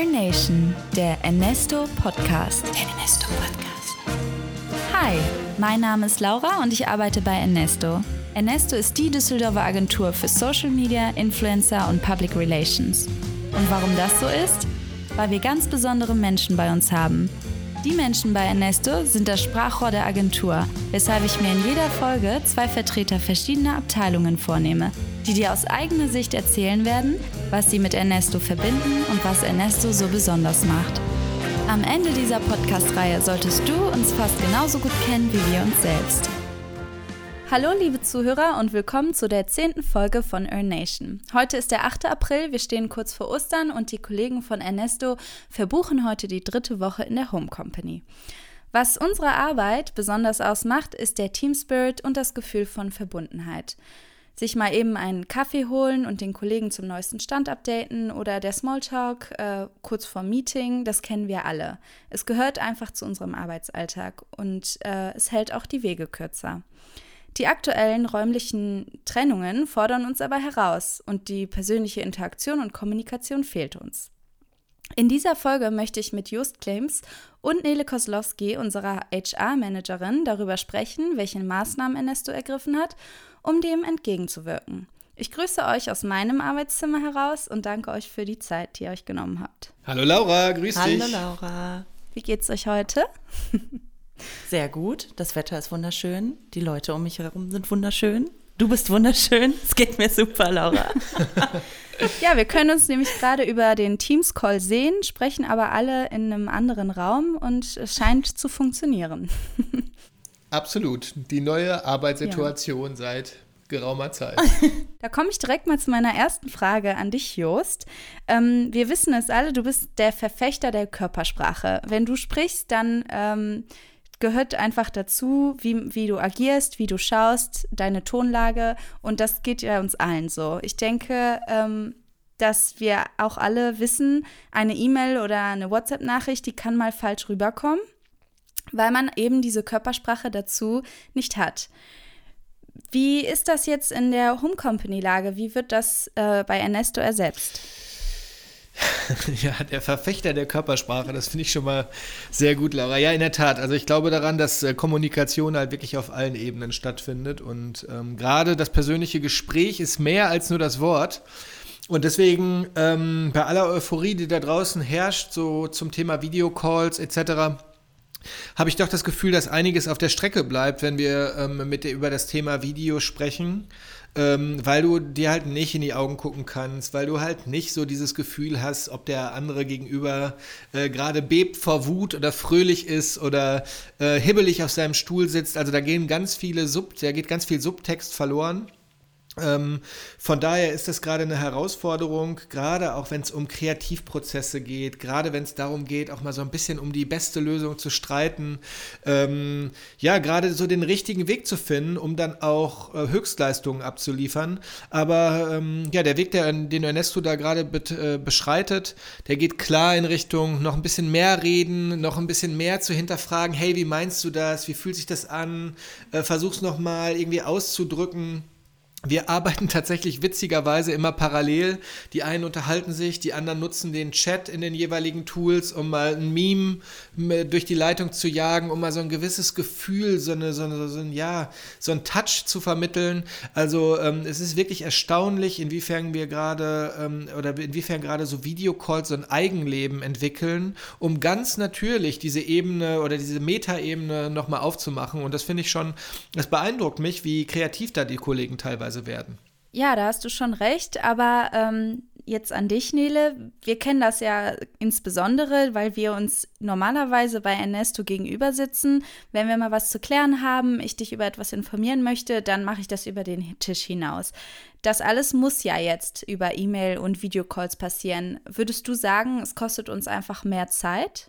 Earn Nation, der Ernesto Podcast. Hi, mein Name ist Laura und ich arbeite bei Ernesto. Ernesto ist die Düsseldorfer Agentur für Social Media, Influencer und Public Relations. Und warum das so ist? Weil wir ganz besondere Menschen bei uns haben. Die Menschen bei Ernesto sind das Sprachrohr der Agentur, weshalb ich mir in jeder Folge 2 Vertreter verschiedener Abteilungen vornehme, die dir aus eigener Sicht erzählen werden, was sie mit Ernesto verbinden und was Ernesto so besonders macht. Am Ende dieser Podcast-Reihe solltest du uns fast genauso gut kennen wie wir uns selbst. Hallo liebe Zuhörer und willkommen zu der 10. Folge von Earn Nation. Heute ist der 8. April, wir stehen kurz vor Ostern und die Kollegen von Ernesto verbuchen heute die 3. Woche in der Home Company. Was unsere Arbeit besonders ausmacht, ist der Team Spirit und das Gefühl von Verbundenheit. Sich mal eben einen Kaffee holen und den Kollegen zum neuesten Stand updaten oder der Smalltalk kurz vorm Meeting, das kennen wir alle. Es gehört einfach zu unserem Arbeitsalltag und es hält auch die Wege kürzer. Die aktuellen räumlichen Trennungen fordern uns aber heraus und die persönliche Interaktion und Kommunikation fehlt uns. In dieser Folge möchte ich mit Just Claims und Nele Koslowski, unserer HR-Managerin, darüber sprechen, welche Maßnahmen Ernesto ergriffen hat, um dem entgegenzuwirken. Ich grüße euch aus meinem Arbeitszimmer heraus und danke euch für die Zeit, die ihr euch genommen habt. Hallo Laura, grüß dich. Hallo Laura. Wie geht's euch heute? Sehr gut, das Wetter ist wunderschön, die Leute um mich herum sind wunderschön, du bist wunderschön, es geht mir super, Laura. Ja, wir können uns nämlich gerade über den Teams-Call sehen, sprechen aber alle in einem anderen Raum und es scheint zu funktionieren. Absolut, die neue Arbeitssituation seit geraumer Zeit. Da komme ich direkt mal zu meiner ersten Frage an dich, Jost. Wir wissen es alle, du bist der Verfechter der Körpersprache. Wenn du sprichst, dann gehört einfach dazu, wie du agierst, wie du schaust, deine Tonlage und das geht ja uns allen so. Ich denke, dass wir auch alle wissen, eine E-Mail oder eine WhatsApp-Nachricht, die kann mal falsch rüberkommen, weil man eben diese Körpersprache dazu nicht hat. Wie ist das jetzt in der Home Company-Lage? Wie wird das bei Ernesto ersetzt? Ja, der Verfechter der Körpersprache, das finde ich schon mal sehr gut, Laura. Ja, in der Tat. Also ich glaube daran, dass Kommunikation halt wirklich auf allen Ebenen stattfindet und gerade das persönliche Gespräch ist mehr als nur das Wort. Und deswegen bei aller Euphorie, die da draußen herrscht, so zum Thema Videocalls etc., habe ich doch das Gefühl, dass einiges auf der Strecke bleibt, wenn wir mit dir über das Thema Video sprechen, weil du dir halt nicht in die Augen gucken kannst, weil du halt nicht so dieses Gefühl hast, ob der andere gegenüber gerade bebt vor Wut oder fröhlich ist oder hibbelig auf seinem Stuhl sitzt. Also da geht ganz viel Subtext verloren. Von daher ist das gerade eine Herausforderung, gerade auch wenn es um Kreativprozesse geht, gerade wenn es darum geht, auch mal so ein bisschen um die beste Lösung zu streiten, ja, gerade so den richtigen Weg zu finden, um dann auch Höchstleistungen abzuliefern. Aber ja, der Weg, den Ernesto da gerade beschreitet, der geht klar in Richtung noch ein bisschen mehr reden, noch ein bisschen mehr zu hinterfragen, hey, wie meinst du das, wie fühlt sich das an, versuch's nochmal irgendwie auszudrücken. Wir arbeiten tatsächlich witzigerweise immer parallel. Die einen unterhalten sich, die anderen nutzen den Chat in den jeweiligen Tools, um mal ein Meme durch die Leitung zu jagen, um mal so ein gewisses Gefühl, so ein Touch zu vermitteln. Also es ist wirklich erstaunlich, inwiefern gerade so Videocalls so ein Eigenleben entwickeln, um ganz natürlich diese Ebene oder diese Metaebene nochmal aufzumachen. Und das finde ich schon, das beeindruckt mich, wie kreativ da die Kollegen teilweise werden. Ja, da hast du schon recht, aber jetzt an dich, Nele. Wir kennen das ja insbesondere, weil wir uns normalerweise bei Ernesto gegenüber sitzen. Wenn wir mal was zu klären haben, ich dich über etwas informieren möchte, dann mache ich das über den Tisch hinaus. Das alles muss ja jetzt über E-Mail und Videocalls passieren. Würdest du sagen, es kostet uns einfach mehr Zeit?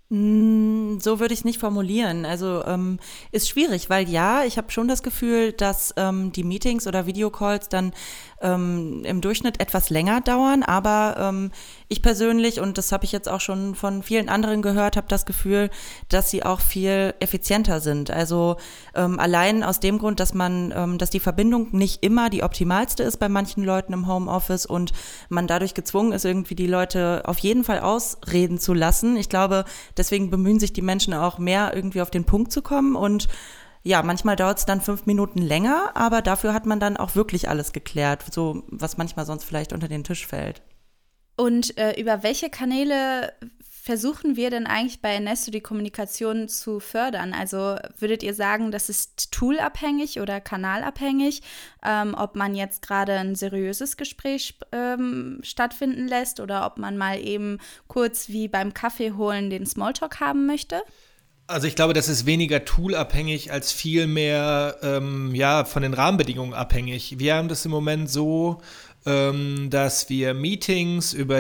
So würde ich es nicht formulieren. Also ist schwierig, weil ja, ich habe schon das Gefühl, dass die Meetings oder Videocalls dann im Durchschnitt etwas länger dauern, aber ich persönlich, und das habe ich jetzt auch schon von vielen anderen gehört, habe das Gefühl, dass sie auch viel effizienter sind. Also allein aus dem Grund, dass die Verbindung nicht immer die optimalste ist bei manchen Leuten im Homeoffice und man dadurch gezwungen ist, irgendwie die Leute auf jeden Fall ausreden zu lassen. Ich glaube, deswegen bemühen sich die Menschen auch mehr, irgendwie auf den Punkt zu kommen und ja, manchmal dauert es dann 5 Minuten länger, aber dafür hat man dann auch wirklich alles geklärt, so was manchmal sonst vielleicht unter den Tisch fällt. Und über welche Kanäle versuchen wir denn eigentlich bei Ernesto die Kommunikation zu fördern? Also würdet ihr sagen, das ist toolabhängig oder kanalabhängig, ob man jetzt gerade ein seriöses Gespräch stattfinden lässt oder ob man mal eben kurz wie beim Kaffee holen den Smalltalk haben möchte? Also ich glaube, das ist weniger toolabhängig als vielmehr von den Rahmenbedingungen abhängig. Wir haben das im Moment so, dass wir Meetings über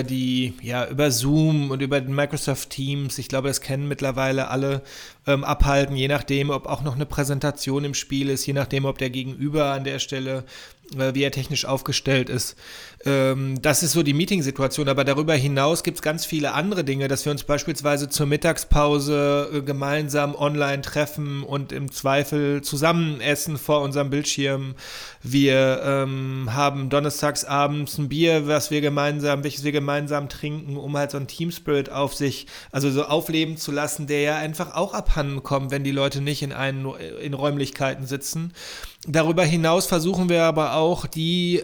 Zoom und über Microsoft Teams, ich glaube, das kennen mittlerweile alle, abhalten, je nachdem, ob auch noch eine Präsentation im Spiel ist, je nachdem, ob der Gegenüber an der Stelle, wie er technisch aufgestellt ist. Das ist so die Meeting-Situation, aber darüber hinaus gibt es ganz viele andere Dinge, dass wir uns beispielsweise zur Mittagspause gemeinsam online treffen und im Zweifel zusammen essen vor unserem Bildschirm. Wir haben donnerstags abends ein Bier, welches wir gemeinsam trinken, um halt so einen Team-Spirit so aufleben zu lassen, der ja einfach auch abhanden kommt, wenn die Leute nicht in Räumlichkeiten sitzen. Darüber hinaus versuchen wir aber auch die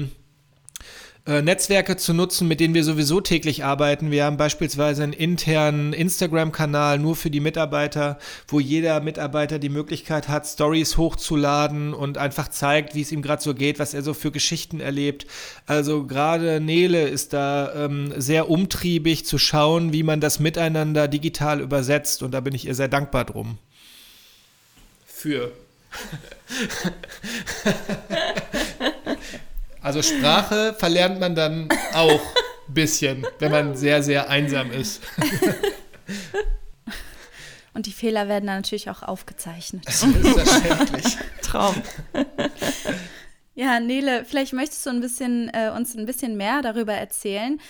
Netzwerke zu nutzen, mit denen wir sowieso täglich arbeiten. Wir haben beispielsweise einen internen Instagram-Kanal nur für die Mitarbeiter, wo jeder Mitarbeiter die Möglichkeit hat, Stories hochzuladen und einfach zeigt, wie es ihm gerade so geht, was er so für Geschichten erlebt. Also gerade Nele ist da sehr umtriebig zu schauen, wie man das miteinander digital übersetzt, und da bin ich ihr sehr dankbar drum. Also Sprache verlernt man dann auch ein bisschen, wenn man sehr, sehr einsam ist. Und die Fehler werden dann natürlich auch aufgezeichnet. Das ist selbstverständlich. Traum. Ja, Nele, vielleicht möchtest du uns ein bisschen mehr darüber erzählen.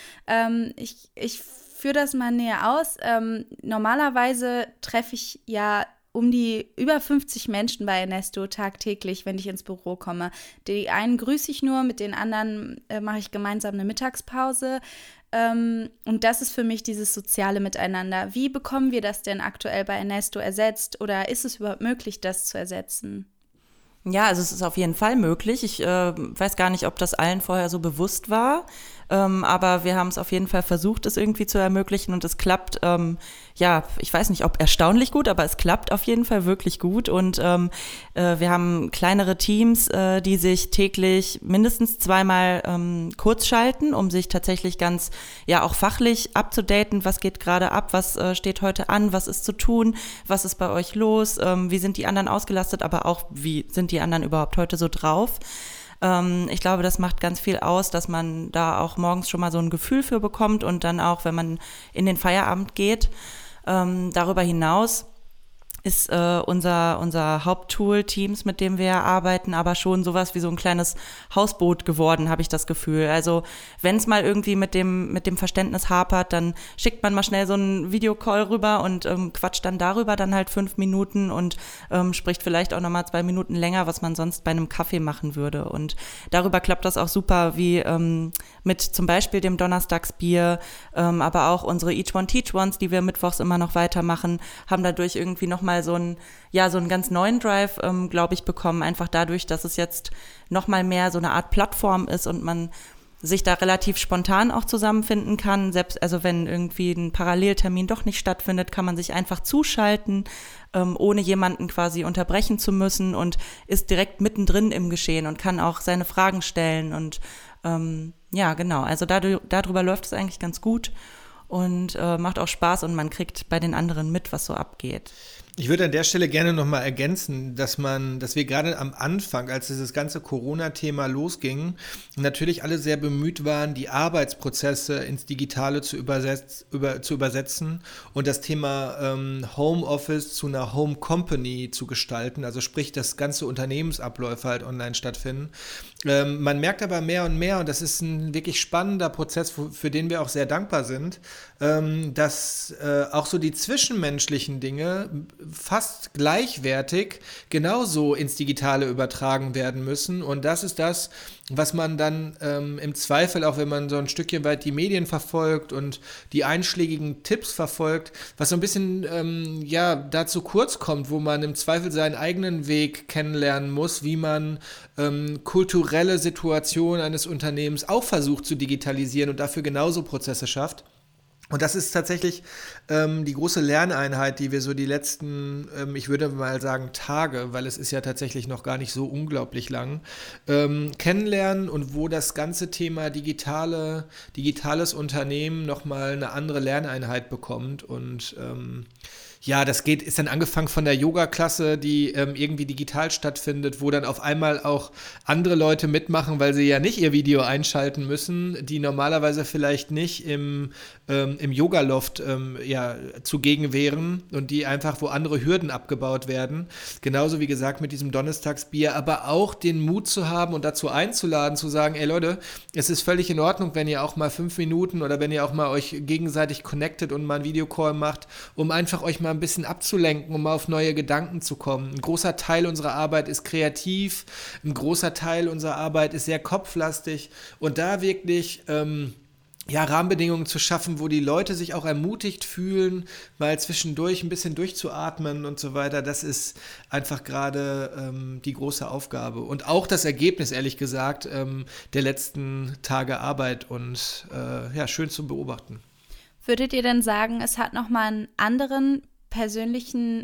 Ich führe das mal näher aus. Normalerweise treffe ich ja um die über 50 Menschen bei Ernesto tagtäglich, wenn ich ins Büro komme. Die einen grüße ich nur, mit den anderen mache ich gemeinsam eine Mittagspause. Und das ist für mich dieses soziale Miteinander. Wie bekommen wir das denn aktuell bei Ernesto ersetzt? Oder ist es überhaupt möglich, das zu ersetzen? Ja, also es ist auf jeden Fall möglich. Ich weiß gar nicht, ob das allen vorher so bewusst war, aber wir haben es auf jeden Fall versucht, es irgendwie zu ermöglichen, und es klappt, ich weiß nicht, ob erstaunlich gut, aber es klappt auf jeden Fall wirklich gut, und wir haben kleinere Teams, die sich täglich mindestens 2-mal kurz schalten, um sich tatsächlich ganz, auch fachlich abzudaten, was geht gerade ab, was steht heute an, was ist zu tun, was ist bei euch los, wie sind die anderen ausgelastet, aber auch, wie sind die anderen überhaupt heute so drauf. Ich glaube, das macht ganz viel aus, dass man da auch morgens schon mal so ein Gefühl für bekommt und dann auch, wenn man in den Feierabend geht. Darüber hinaus ist unser Haupttool Teams, mit dem wir arbeiten, aber schon sowas wie so ein kleines Hausboot geworden, habe ich das Gefühl. Also wenn es mal irgendwie mit dem Verständnis hapert, dann schickt man mal schnell so einen Videocall rüber und quatscht dann darüber dann halt 5 Minuten und spricht vielleicht auch nochmal 2 Minuten länger, was man sonst bei einem Kaffee machen würde. Und darüber klappt das auch super, wie mit zum Beispiel dem Donnerstagsbier, aber auch unsere Each One Teach Ones, die wir mittwochs immer noch weitermachen, haben dadurch irgendwie nochmal so einen ganz neuen Drive, glaube ich, bekommen, einfach dadurch, dass es jetzt nochmal mehr so eine Art Plattform ist und man sich da relativ spontan auch zusammenfinden kann. Selbst, also wenn irgendwie ein Paralleltermin doch nicht stattfindet, kann man sich einfach zuschalten, ohne jemanden quasi unterbrechen zu müssen, und ist direkt mittendrin im Geschehen und kann auch seine Fragen stellen. Und genau, also darüber läuft es eigentlich ganz gut und macht auch Spaß, und man kriegt bei den anderen mit, was so abgeht. Ich würde an der Stelle gerne nochmal ergänzen, dass wir gerade am Anfang, als dieses ganze Corona-Thema losging, natürlich alle sehr bemüht waren, die Arbeitsprozesse ins Digitale zu übersetzen und das Thema Homeoffice zu einer Home Company zu gestalten, also sprich, dass ganze Unternehmensabläufe halt online stattfinden. Man merkt aber mehr und mehr, und das ist ein wirklich spannender Prozess, für den wir auch sehr dankbar sind, dass auch so die zwischenmenschlichen Dinge fast gleichwertig genauso ins Digitale übertragen werden müssen. Und das ist das, was man dann im Zweifel, auch wenn man so ein Stückchen weit die Medien verfolgt und die einschlägigen Tipps verfolgt, was so ein bisschen da zu kurz kommt, wo man im Zweifel seinen eigenen Weg kennenlernen muss, wie man kulturelle Situationen eines Unternehmens auch versucht zu digitalisieren und dafür genauso Prozesse schafft. Und das ist tatsächlich die große Lerneinheit, die wir so die letzten, ich würde mal sagen Tage, weil es ist ja tatsächlich noch gar nicht so unglaublich lang, kennenlernen und wo das ganze Thema digitales Unternehmen nochmal eine andere Lerneinheit bekommt und das ist dann angefangen von der Yoga-Klasse, die irgendwie digital stattfindet, wo dann auf einmal auch andere Leute mitmachen, weil sie ja nicht ihr Video einschalten müssen, die normalerweise vielleicht nicht im Yoga-Loft zugegen wären und die einfach, wo andere Hürden abgebaut werden. Genauso wie gesagt mit diesem Donnerstagsbier, aber auch den Mut zu haben und dazu einzuladen, zu sagen, ey Leute, es ist völlig in Ordnung, wenn ihr auch mal 5 Minuten oder wenn ihr auch mal euch gegenseitig connectet und mal einen Videocall macht, um einfach euch mal ein bisschen abzulenken, um mal auf neue Gedanken zu kommen. Ein großer Teil unserer Arbeit ist kreativ, ein großer Teil unserer Arbeit ist sehr kopflastig und da wirklich Rahmenbedingungen zu schaffen, wo die Leute sich auch ermutigt fühlen, mal zwischendurch ein bisschen durchzuatmen und so weiter, das ist einfach gerade die große Aufgabe. Und auch das Ergebnis, ehrlich gesagt, der letzten Tage Arbeit und schön zu beobachten. Würdet ihr denn sagen, es hat nochmal einen anderen persönlichen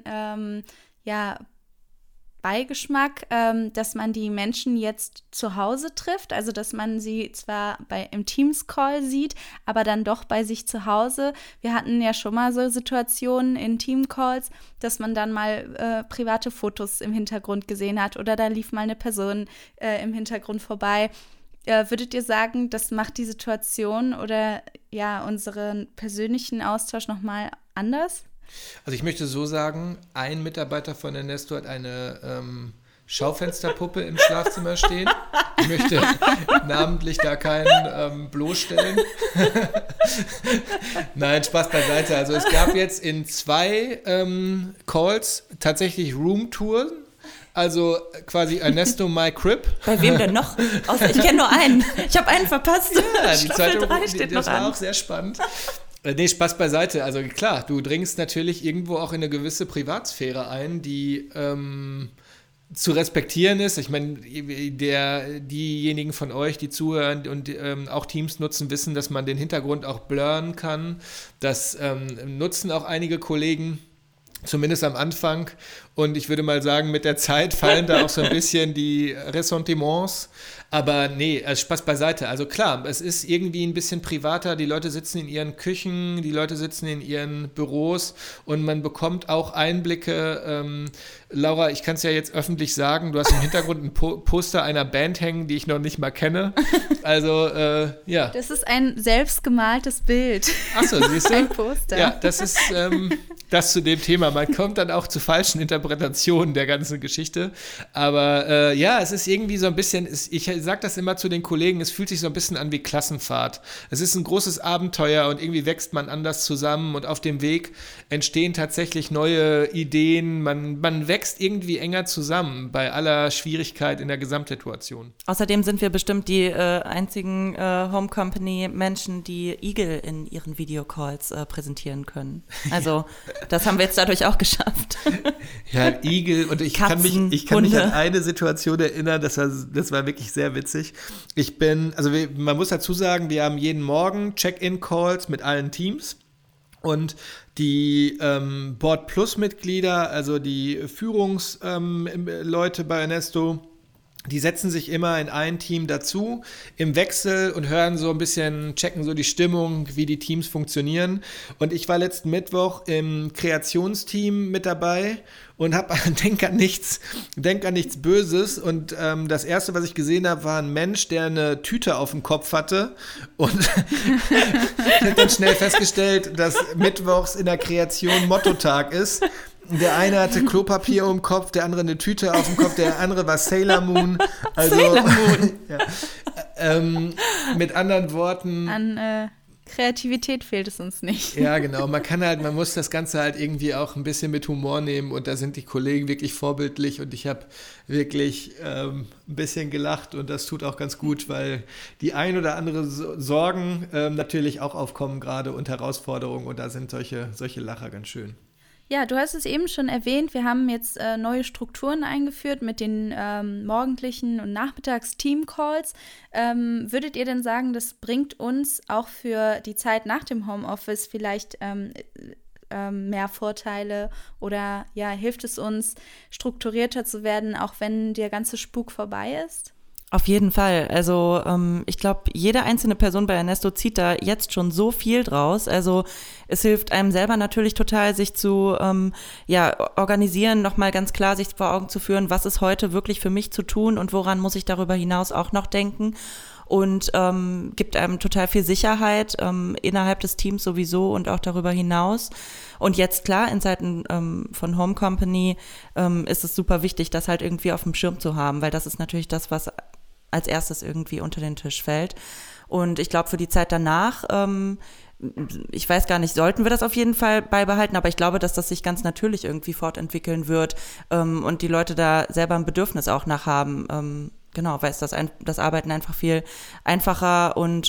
Beigeschmack, dass man die Menschen jetzt zu Hause trifft, also dass man sie zwar im Teams-Call sieht, aber dann doch bei sich zu Hause. Wir hatten ja schon mal so Situationen in Team-Calls, dass man dann mal private Fotos im Hintergrund gesehen hat oder da lief mal eine Person im Hintergrund vorbei. Würdet ihr sagen, das macht die Situation oder unseren persönlichen Austausch nochmal anders? Also ich möchte so sagen, ein Mitarbeiter von Ernesto hat eine Schaufensterpuppe im Schlafzimmer stehen. Ich möchte namentlich da keinen bloßstellen. Nein, Spaß beiseite. Also es gab jetzt in 2 Calls tatsächlich Roomtouren. Also quasi Ernesto My Crib. Bei wem denn noch? Ich kenne nur einen. Ich habe einen verpasst. Ja, die zweite, 3 steht das noch war an. auch sehr spannend. Nee, Spaß beiseite. Also klar, du dringst natürlich irgendwo auch in eine gewisse Privatsphäre ein, die zu respektieren ist. Ich meine, diejenigen von euch, die zuhören und auch Teams nutzen, wissen, dass man den Hintergrund auch blurren kann. Das nutzen auch einige Kollegen, zumindest am Anfang. Und ich würde mal sagen, mit der Zeit fallen da auch so ein bisschen die Ressentiments. Aber nee, also Spaß beiseite. Also klar, es ist irgendwie ein bisschen privater. Die Leute sitzen in ihren Küchen, die Leute sitzen in ihren Büros und man bekommt auch Einblicke. Laura, ich kann es ja jetzt öffentlich sagen, du hast im Hintergrund ein Poster einer Band hängen, die ich noch nicht mal kenne. Also, ja. Das ist ein selbstgemaltes Bild. Achso, siehst du? Ein Poster. Ja, das ist das zu dem Thema. Man kommt dann auch zu falschen Interpretationen der ganzen Geschichte. Aber es ist irgendwie so ein bisschen, ich sage das immer zu den Kollegen, es fühlt sich so ein bisschen an wie Klassenfahrt. Es ist ein großes Abenteuer und irgendwie wächst man anders zusammen und auf dem Weg entstehen tatsächlich neue Ideen. Man wächst irgendwie enger zusammen bei aller Schwierigkeit in der Gesamtsituation. Außerdem sind wir bestimmt die einzigen Home Company Menschen, die Igel in ihren Videocalls präsentieren können. Also das haben wir jetzt dadurch auch geschafft. Ja, Igel und ich kann mich an eine Situation erinnern, das war wirklich sehr witzig. Man muss dazu sagen, wir haben jeden Morgen Check-in-Calls mit allen Teams und die Board Plus Mitglieder, also die Führungsleute bei Ernesto, Die setzen sich immer in ein Team dazu im Wechsel und hören so ein bisschen, checken so die Stimmung, wie die Teams funktionieren. Und ich war letzten Mittwoch im Kreationsteam mit dabei und habe Denk an nichts Böses. Und das Erste, was ich gesehen habe, war ein Mensch, der eine Tüte auf dem Kopf hatte. Und ich habe dann schnell festgestellt, dass mittwochs in der Kreation Mottotag ist. Der eine hatte Klopapier um den Kopf, der andere eine Tüte auf dem Kopf, der andere war Sailor Moon. Also, Sailor Moon. Ja. Mit anderen Worten. An Kreativität fehlt es uns nicht. Ja, genau. Man muss das Ganze halt irgendwie auch ein bisschen mit Humor nehmen und da sind die Kollegen wirklich vorbildlich und ich habe wirklich ein bisschen gelacht und das tut auch ganz gut, weil die ein oder andere Sorgen natürlich auch aufkommen gerade und Herausforderungen und da sind solche Lacher ganz schön. Ja, du hast es eben schon erwähnt, wir haben jetzt neue Strukturen eingeführt mit den morgendlichen und Nachmittags-Team-Calls. Würdet ihr denn sagen, das bringt uns auch für die Zeit nach dem Homeoffice vielleicht mehr Vorteile oder ja, hilft es uns, strukturierter zu werden, auch wenn der ganze Spuk vorbei ist? Auf jeden Fall. Also ich glaube, jede einzelne Person bei Ernesto zieht da jetzt schon so viel draus. Also es hilft einem selber natürlich total, sich zu organisieren, nochmal ganz klar sich vor Augen zu führen, was ist heute wirklich für mich zu tun und woran muss ich darüber hinaus auch noch denken. Und gibt einem total viel Sicherheit innerhalb des Teams sowieso und auch darüber hinaus. Und jetzt klar, in Zeiten von Home Company ist es super wichtig, das halt irgendwie auf dem Schirm zu haben, weil das ist natürlich das, was als erstes irgendwie unter den Tisch fällt. Und ich glaube, für die Zeit danach, ich weiß gar nicht, sollten wir das auf jeden Fall beibehalten, aber ich glaube, dass das sich ganz natürlich irgendwie fortentwickeln wird und die Leute da selber ein Bedürfnis auch nach haben. Genau, weil es das Arbeiten einfach viel einfacher und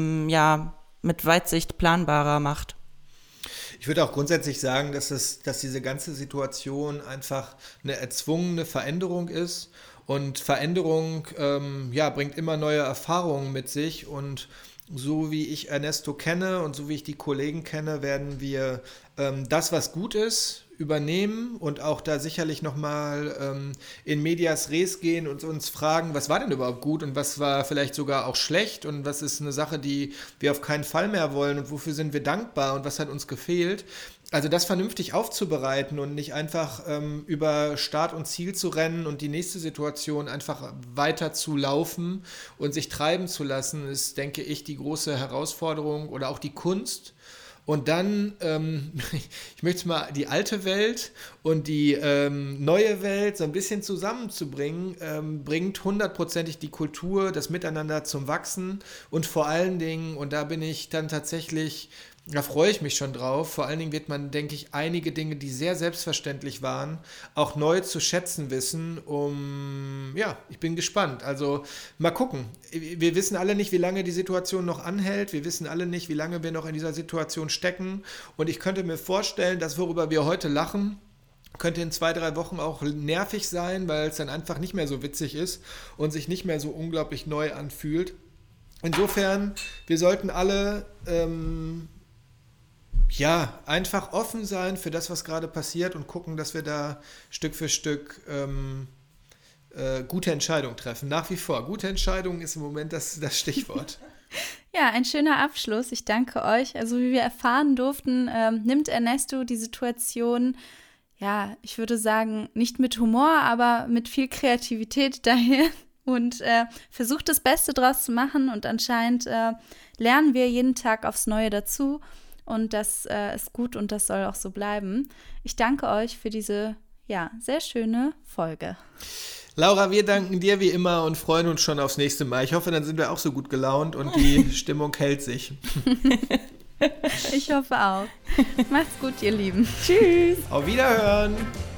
mit Weitsicht planbarer macht. Ich würde auch grundsätzlich sagen, dass diese ganze Situation einfach eine erzwungene Veränderung ist und Veränderung bringt immer neue Erfahrungen mit sich und so wie ich Ernesto kenne und so wie ich die Kollegen kenne, werden wir das, was gut ist, übernehmen und auch da sicherlich nochmal in medias res gehen und uns fragen, was war denn überhaupt gut und was war vielleicht sogar auch schlecht und was ist eine Sache, die wir auf keinen Fall mehr wollen und wofür sind wir dankbar und was hat uns gefehlt. Also das vernünftig aufzubereiten und nicht einfach über Start und Ziel zu rennen und die nächste Situation einfach weiter zu laufen und sich treiben zu lassen, ist, denke ich, die große Herausforderung oder auch die Kunst. Und dann, ich möchte mal die alte Welt und die neue Welt so ein bisschen zusammenzubringen, bringt hundertprozentig die Kultur, das Miteinander zum Wachsen und vor allen Dingen, und da bin ich dann tatsächlich, da freue ich mich schon drauf, vor allen Dingen wird man, denke ich, einige Dinge, die sehr selbstverständlich waren, auch neu zu schätzen wissen, ich bin gespannt. Also mal gucken. Wir wissen alle nicht, wie lange die Situation noch anhält. Wir wissen alle nicht, wie lange wir noch in dieser Situation stecken. Und ich könnte mir vorstellen, dass worüber wir heute lachen, könnte in 2-3 Wochen auch nervig sein, weil es dann einfach nicht mehr so witzig ist und sich nicht mehr so unglaublich neu anfühlt. Insofern, wir sollten alle einfach offen sein für das, was gerade passiert und gucken, dass wir da Stück für Stück gute Entscheidungen treffen. Nach wie vor, gute Entscheidungen ist im Moment das Stichwort. Ja, ein schöner Abschluss. Ich danke euch. Also wie wir erfahren durften, nimmt Ernesto die Situation, ja, ich würde sagen, nicht mit Humor, aber mit viel Kreativität dahin und versucht das Beste draus zu machen und anscheinend lernen wir jeden Tag aufs Neue dazu. Und das ist gut und das soll auch so bleiben. Ich danke euch für diese, sehr schöne Folge. Laura, wir danken dir wie immer und freuen uns schon aufs nächste Mal. Ich hoffe, dann sind wir auch so gut gelaunt und die Stimmung hält sich. Ich hoffe auch. Macht's gut, ihr Lieben. Tschüss. Auf Wiederhören.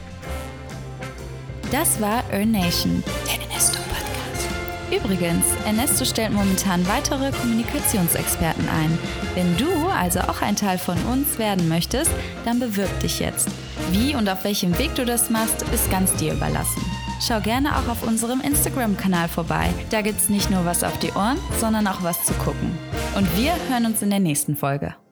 Das war Earn Nation, der Ernesto-Podcast. Übrigens, Ernesto stellt momentan weitere Kommunikationsexperten ein. Wenn du also auch ein Teil von uns werden möchtest, dann bewirb dich jetzt. Wie und auf welchem Weg du das machst, ist ganz dir überlassen. Schau gerne auch auf unserem Instagram-Kanal vorbei. Da gibt's nicht nur was auf die Ohren, sondern auch was zu gucken. Und wir hören uns in der nächsten Folge.